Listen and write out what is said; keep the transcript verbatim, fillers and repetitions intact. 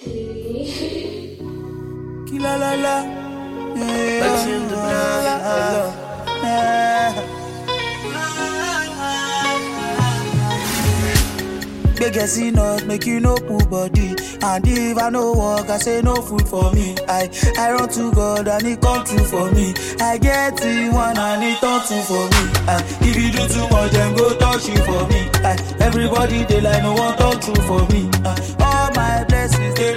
Kila la la. Back in the blood. Beg a see not make you no pull body. And if I no work, I say no food for me. I I run to God and He come true for me. I get it one and He turn two for me. Uh, if you do too much, then go touch you for me. Uh, everybody they like no one talk true for me. Uh, all my blessings they